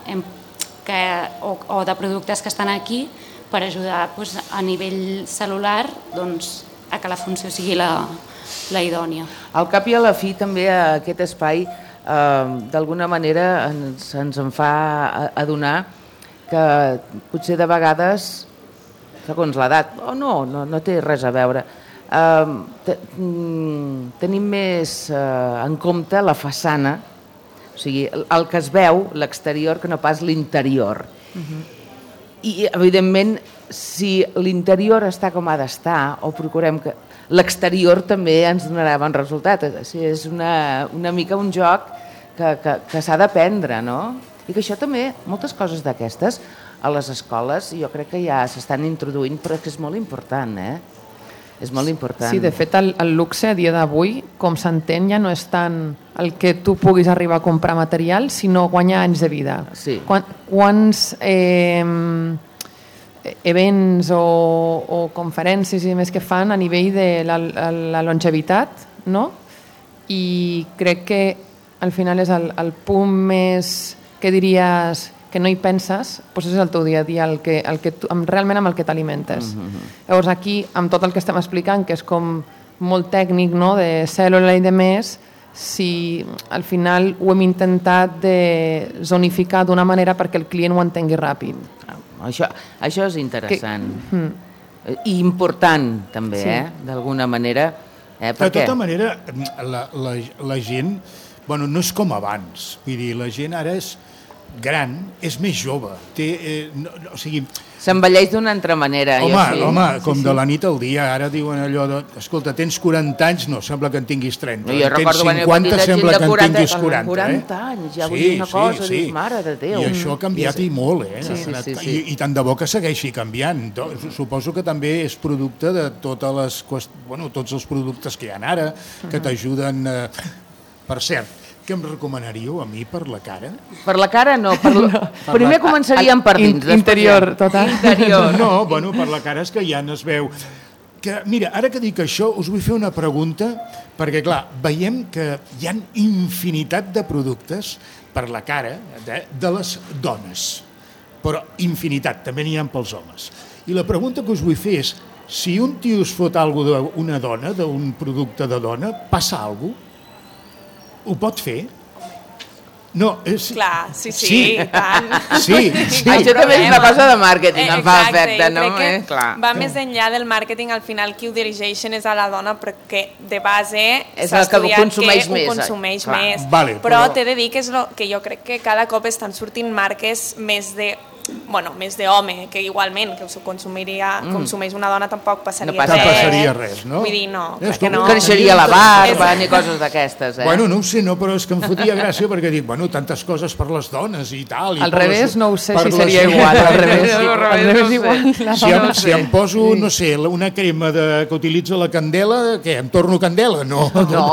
o de productes que estan aquí per ajudar a nivell cel·lular a que la funció sigui la idònia. Al cap i a la fi també aquest espai d'alguna manera ens en fa adonar que potser de vegades, segons l'edat, no té res a veure, tenim més en compte la façana, o sigui, el que es veu, l'exterior, que no pas l'interior. I, evidentment, si l'interior està com ha d'estar, o procurem que l'exterior també ens donarà bon resultat. O sigui, és una mica un joc que s'ha d'aprendre, no? I que això també, moltes coses d'aquestes, a les escoles, jo crec que ja s'estan introduint, però que és molt important, És molt important. Sí, de fet, el luxe a dia d'avui, com s'entén, ja no és tant el que tu puguis arribar a comprar material, sinó guanyar anys de vida. Sí. Quants events o conferències i més que fan a nivell de la longevitat, no? I crec que al final és el punt més que diries que no hi penses, doncs és el teu dia a dia, realment amb el que t'alimentes. Llavors aquí, amb tot el que estem explicant, que és com molt tècnic, no? De cèl·lula i de més, si al final ho hem intentat de zonificar d'una manera perquè el client ho entengui ràpid. Això és interessant. I important, també, d'alguna manera. De tota manera, la gent, no és com abans. Vull dir, la gent ara és gran, és més jove. O sigui... S'envelleix d'una altra manera. Home, com de la nit al dia. Ara diuen allò de, escolta, tens 40 anys, no, sembla que en tinguis 30. Tens 50, sembla que en tinguis 40. 40 anys, ja vull dir una cosa, dius, mare de Déu. I això ha canviat i molt, I tant de bo que segueixi canviant. Suposo que també és producte de tots els productes que hi ha ara, que t'ajuden... Per cert, què em recomanaríeu a mi per la cara? Per la cara no. Primer començaríem per dins. Interior, total. No, per la cara és que ja no es veu. Mira, ara que dic això, us vull fer una pregunta, perquè, clar, veiem que hi ha infinitat de productes per la cara de les dones, però infinitat, també n'hi ha pels homes. I la pregunta que us vull fer és, si un tio es fot alguna cosa d'una dona, d'un producte de dona, passa alguna cosa? Ho pot fer? No, és... Clar, sí, tant. Sí. Això també és una cosa de màrqueting, em fa efecte, no? Va més enllà del màrqueting, al final qui ho dirigeixen és a la dona, perquè de base s'ha estudiat que ho consumeix més. Però t'he de dir que jo crec que cada cop estan sortint marques més d'home, que igualment que ho consumeix una dona tampoc passaria res, no? Vull dir, no. Creixeria la barba ni coses d'aquestes, Bueno, no ho sé, però és que em fotia gràcia perquè dic, tantes coses per les dones i tal. Al revés, no ho sé si seria igual. Al revés igual. Si em poso, no sé, una crema que utilitza la candela, què, em torno candela? No.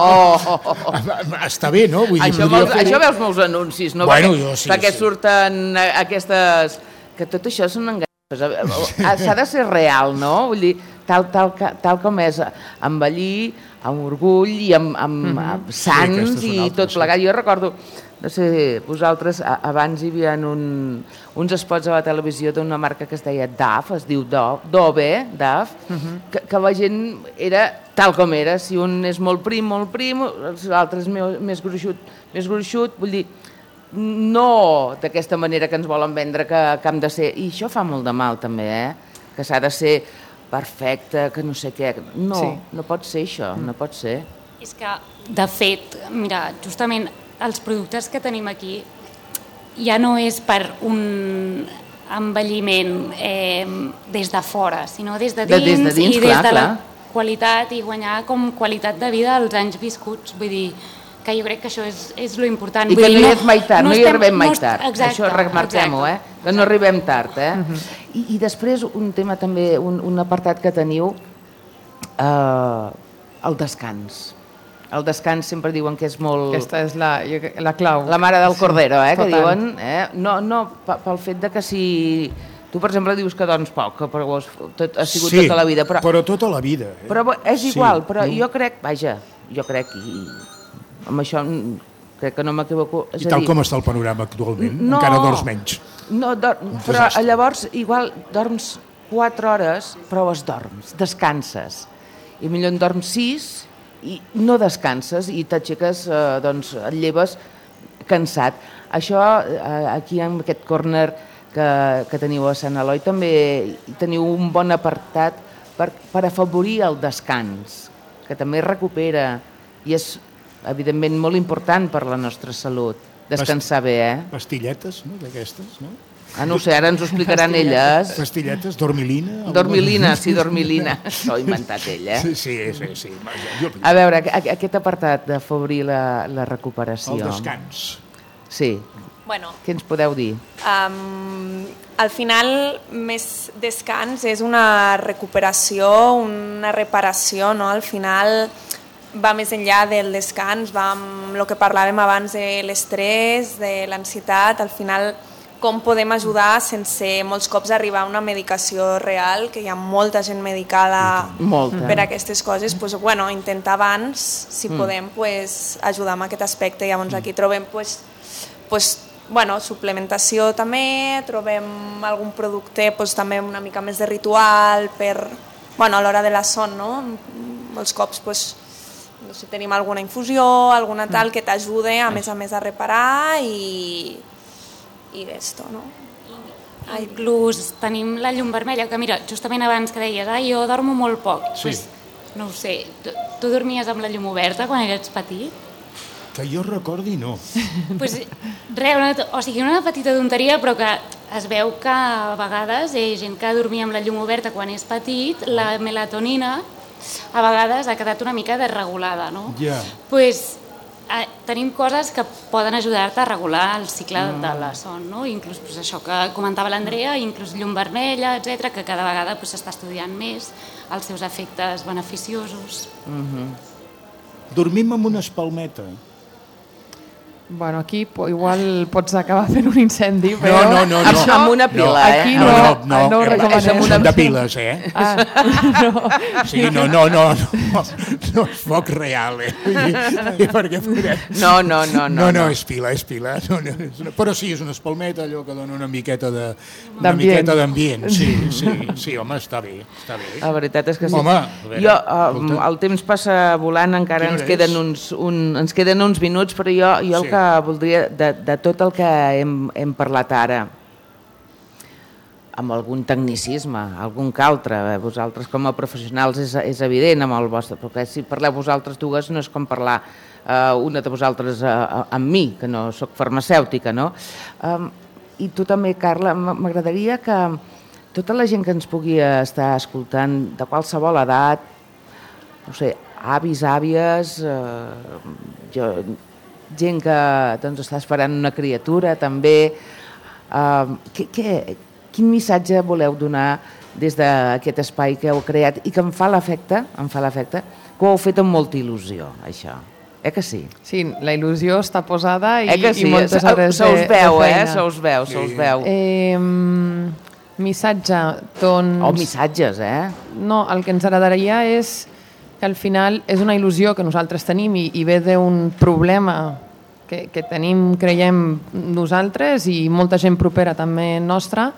Està bé, no? Això veus molts anuncis, no? Perquè surten aquestes... que tot això són enganxos. S'ha de ser real, no? Vull dir, tal com és, envellir, amb orgull i amb sants i tot plegat. Jo recordo, no sé, vosaltres, abans hi havia uns spots a la televisió d'una marca que es deia DAF, es diu Dove, DAF, que la gent era tal com era. Si un és molt prim, l'altre és més gruixut, vull dir, no d'aquesta manera que ens volen vendre que hem de ser, i això fa molt de mal també, que s'ha de ser perfecte, que no sé què, no pot ser això, no pot ser. És que, de fet, mira, justament els productes que tenim aquí ja no és per un envelliment des de fora, sinó des de dins i des de la qualitat i guanyar com qualitat de vida els anys viscuts, vull dir, que jo crec que això és lo important. I que no hi és mai tard, no hi arribem mai tard. Això remarquem-ho, que no arribem tard. I després un tema també, un apartat que teniu, el descans. El descans sempre diuen que és molt... Aquesta és la clau. La mare del cordero, que diuen. No, pel fet de que si... Tu, per exemple, dius que dorms poc, però ha sigut tota la vida. Però tota la vida. Però és igual, però jo crec, i amb això crec que no m'equivoco. I tal com està el panorama actualment, encara dors menys. No, però llavors igual dorms 4 hores, però dorms, descanses. I millor en dorms 6 i no descanses i t'aixeques, et lleves cansat. Això aquí en aquest córner que teniu a Sant Eloi, també teniu un bon apartat per afavorir el descans, que també recupera i és, evidentment, molt important per la nostra salut. Descansar bé, Pastilletes, no?, d'aquestes, no? No ho sé, ara ens ho explicaran elles. Pastilletes, dormilina... Dormilina, sí, dormilina. Això ho ha inventat ell, Sí. A veure, aquest apartat d'afavorir la recuperació. El descans. Sí. Què ens podeu dir? Al final, més descans és una recuperació, una reparació, no? Al final va més enllà del descans, va amb el que parlàvem abans de l'estrès, de l'ansietat, al final com podem ajudar sense molts cops arribar a una medicació real, que hi ha molta gent medicada per aquestes coses, intentar abans, si podem, ajudar en aquest aspecte. Llavors aquí trobem suplementació també, trobem algun producte també una mica més de ritual per a l'hora de la son, no? Molts cops no sé, tenim alguna infusió, alguna tal que t'ajude a més a reparar i d'esto, no? Inclús tenim la llum vermella, que mira, justament abans que deies, jo dormo molt poc. No ho sé, tu dormies amb la llum oberta quan eres petit? Que jo recordi, no. O sigui, una petita tonteria, però que es veu que a vegades hi ha gent que dormia amb la llum oberta quan és petit, la melatonina a vegades ha quedat una mica desregulada, no? Tenim coses que poden ajudar-te a regular el cicle de la son, no? Inclús això que comentava l'Andrea, inclús llum vermella, etc, que cada vegada s'està estudiant més els seus efectes beneficiosos. Dormim amb una espalmeta. Bueno, aquí igual pots acabar fent un incendi, però... No. Amb una pila, Aquí no recomanem. Són de piles, Sí, no és foc real, perquè podem... No, és pila. Però sí, és una espalmeta, allò que dona una miqueta d'ambient. Sí, home, està bé. La veritat és que sí. El temps passa volant, encara ens queden uns minuts, però jo el que voldria, de tot el que hem parlat ara, amb algun tecnicisme, algun que altre, vosaltres com a professionals és evident amb el vostre, perquè si parleu vosaltres dues no és com parlar una de vosaltres amb mi, que no sóc farmacèutica, no? I tu també, Carla, m'agradaria que tota la gent que ens pugui estar escoltant de qualsevol edat, no sé, avis, àvies, gent que està esperant una criatura també, quin missatge voleu donar des d'aquest espai que heu creat i que em fa l'efecte que ho heu fet amb molta il·lusió, això. Que sí? Sí, la il·lusió està posada i moltes hores de feina. Se us veu. Missatge, doncs... O missatges, No, el que ens agradaria és que al final és una il·lusió que nosaltres tenim i ve d'un problema que tenim, creiem, nosaltres i molta gent propera també nostra.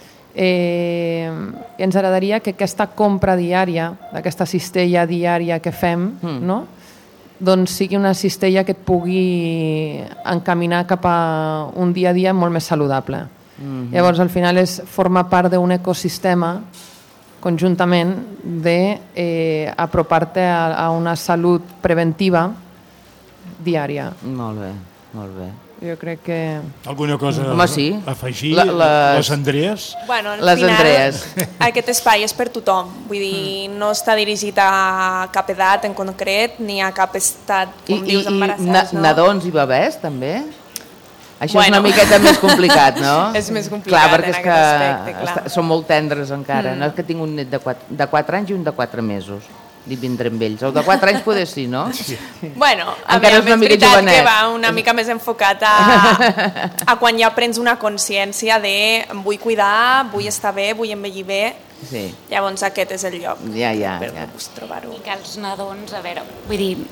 Ens agradaria que aquesta compra diària, d'aquesta cistella diària que fem, doncs sigui una cistella que et pugui encaminar cap a un dia a dia molt més saludable. Llavors, al final, és formar part d'un ecosistema conjuntament d'apropar-te a una salut preventiva diària. Molt bé. Jo crec que... Alguna cosa a afegir? Les Andrees? Bueno, al final, aquest espai és per tothom. Vull dir, no està dirigit a cap edat en concret, ni a cap estat, com dius, embarassats. I nadons i bebès, també? Això és una miqueta més complicat, no? És més complicat en aquest aspecte, clar. Són molt tendres encara. No és que tinc un net de 4 anys i un de 4 mesos. I vindré amb ells. El de 4 anys poder sí, no? Bueno, a mi és veritat que va una mica més enfocat a quan ja prens una consciència de vull cuidar, vull estar bé, vull envellir bé. Llavors aquest és el lloc per trobar-ho. I que els nadons, a veure, vull dir,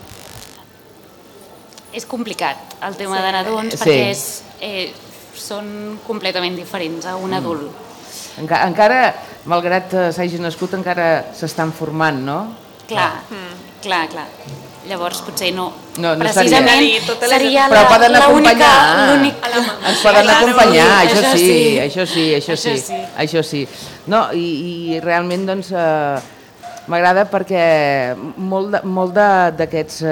és complicat el tema de nadons perquè són completament diferents a un adult. Encara, malgrat s'hagi nascut, encara s'estan formant, no? Clar. Llavors potser no precisament seria però poden acompanyar, ens poden acompanyar, això sí. No, i realment doncs m'agrada perquè molt d'aquests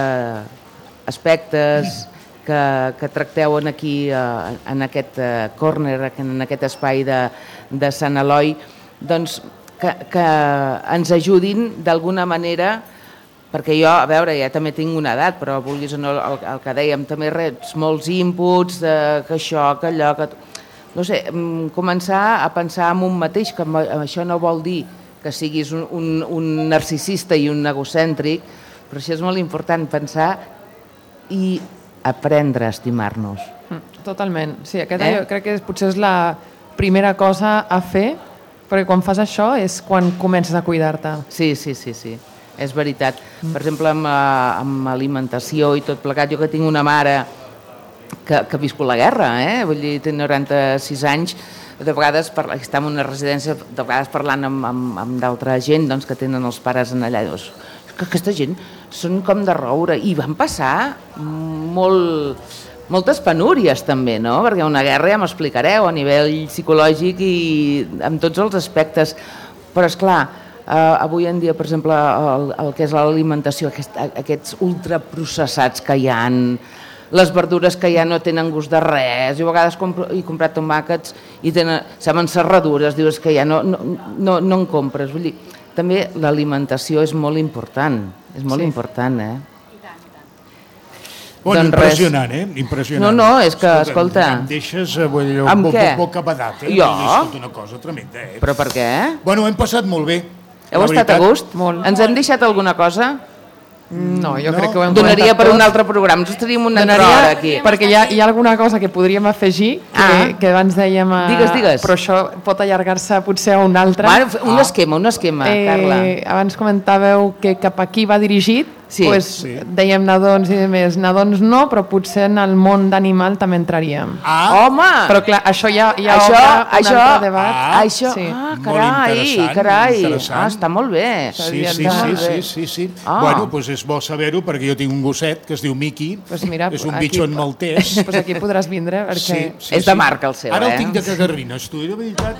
aspectes que tracteu aquí en aquest córner, en aquest espai de Sant Eloi, doncs que ens ajudin d'alguna manera, perquè jo, a veure, ja també tinc una edat, però vulguis o no, el que dèiem, també reps molts inputs, que això, que allò, no sé, començar a pensar en un mateix, que això no vol dir que siguis un narcisista i un egocèntric, però això és molt important, pensar i aprendre a estimar-nos. Totalment, sí, aquesta jo crec que potser és la primera cosa a fer, perquè quan fas això és quan comences a cuidar-te. Sí, és veritat. Per exemple, amb alimentació i tot plegat, jo que tinc una mare que ha viscut la guerra, vull dir, té 96 anys, de vegades està en una residència, de vegades parlant amb d'altra gent doncs, que tenen els pares en allà, dius, que aquesta gent són com de roure, i van passar moltes penúries també, no? Perquè una guerra ja m'explicareu a nivell psicològic i amb tots els aspectes, però esclar, avui en dia, per exemple, el que és l'alimentació, aquests ultraprocessats que hi ha, les verdures que ja no tenen gust de res, jo a vegades he comprat tomàquets i saben serradures, dius que ja no en compres. Vull dir, també l'alimentació és molt important, important, Bueno, impressionant, Impressionant. No, és que, escolta... Em deixes bocabadat, Jo? Escolta, una cosa tremenda, Però per què? Bueno, hem passat molt bé. Heu estat a gust? Ens hem deixat alguna cosa? No, jo crec que ho hem donaria per un altre programa, ens estaríem una altra hora aquí. Perquè hi ha alguna cosa que podríem afegir, que abans dèiem... Digues. Però això pot allargar-se potser a un altre. Un esquema, Carla. Abans comentàveu que cap aquí va dirigit, dèiem nadons i més. Nadons no, però potser en el món d'animal també entraríem. Home! Però clar, això ja obre un altre debat. Carai. Està molt bé. Sí. Bueno, doncs és bo saber-ho, perquè jo tinc un gosset que es diu Miqui, és un bitxon maltès. Doncs aquí podràs vindre, perquè... És de marca el seu, Ara el tinc de cagarrines, tu, de veritat.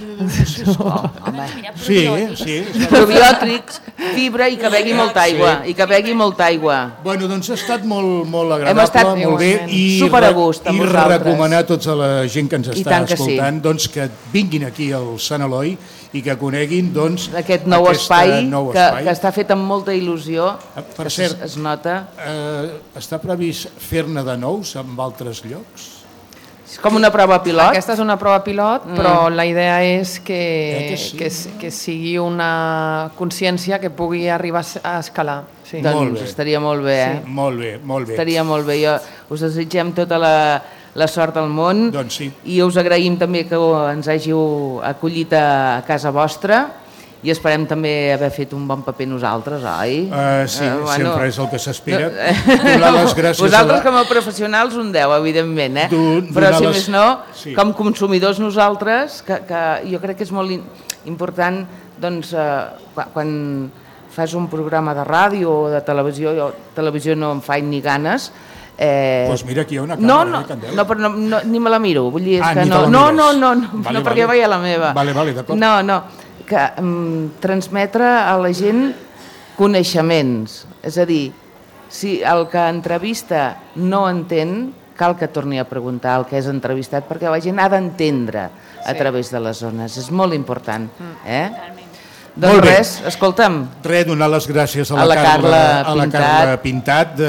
Sí. Probiòtrics, fibra i que begui molta aigua. Bueno, doncs ha estat molt agradable, hem estat molt bé, i recomanar a tota la gent que ens està escoltant que vinguin aquí al Sant Eloi i que coneguin aquest nou espai que està fet amb molta il·lusió. Per cert, es nota. Està previst fer-ne de nous en altres llocs? És com una prova pilot? Aquesta és una prova pilot, però la idea és que sigui una consciència que pugui arribar a escalar. Sí. Doncs estaria molt bé, Molt bé. Estaria molt bé. Us desitgem tota la sort del món i us agraïm també que ens hàgiu acollit a casa vostra i esperem també haver fet un bon paper nosaltres, oi? Sempre és el que s'espera. Donar les gràcies vosaltres com a professionals un 10, evidentment, però si més no, com consumidors nosaltres, que jo crec que és molt important, doncs, quan fas un programa de ràdio o de televisió, jo televisió no em faig ni ganes. Doncs mira, aquí hi ha una càmera, Candela. No, però ni me la miro, vull dir, que no, perquè jo veia la meva. Vale, d'acord. No, que transmetre a la gent coneixements, és a dir, si el que entrevista no entén, cal que torni a preguntar el que és entrevistat, perquè la gent ha d'entendre a través de les zones, és molt important, Doncs res, escolta'm. Donar les gràcies a la Carla Pintat,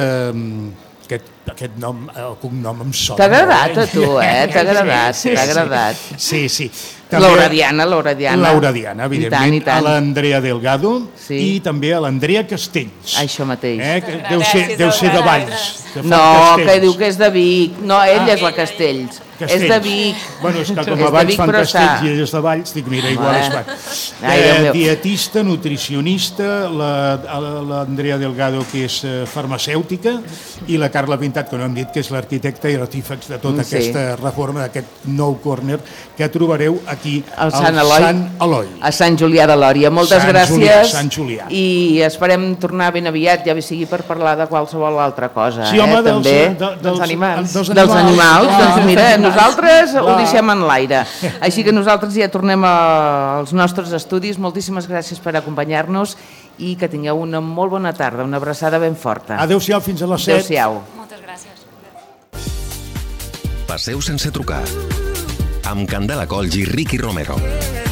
aquest nom, el cognom em sona. T'ha agradat a tu, T'ha agradat. Sí. Laura Diana, evidentment, a l'Andrea Delgado i també a l'Andrea Castells. Això mateix. Deu ser de Valls. No, que diu que és de Vic. No, ella és la Castells. És de Vic. Bueno, és que com a Valls fan Castells i ella és de Valls, dic, mira, igual es va. Dietista, nutricionista, l'Andrea Delgado, que és farmacèutica, i la Carla Pintat, veritat que no hem dit que és l'arquitecte i l'artífex de tota aquesta reforma, d'aquest nou córner que trobareu aquí al Sant Eloi. A Sant Julià de Lòria. Moltes gràcies. Sant Julià. I esperem tornar ben aviat, ja sigui per parlar de qualsevol altra cosa. Sí, home, dels animals. Doncs mira, nosaltres ho deixem en l'aire. Així que nosaltres ja tornem als nostres estudis. Moltíssimes gràcies per acompanyar-nos i que tingueu una molt bona tarda, una abraçada ben forta. Adéu-siau, fins a les 7. Adéu-siau. Moltes gràcies. Passeu sense trucar. Amb Candela Colls i Ricky Romero.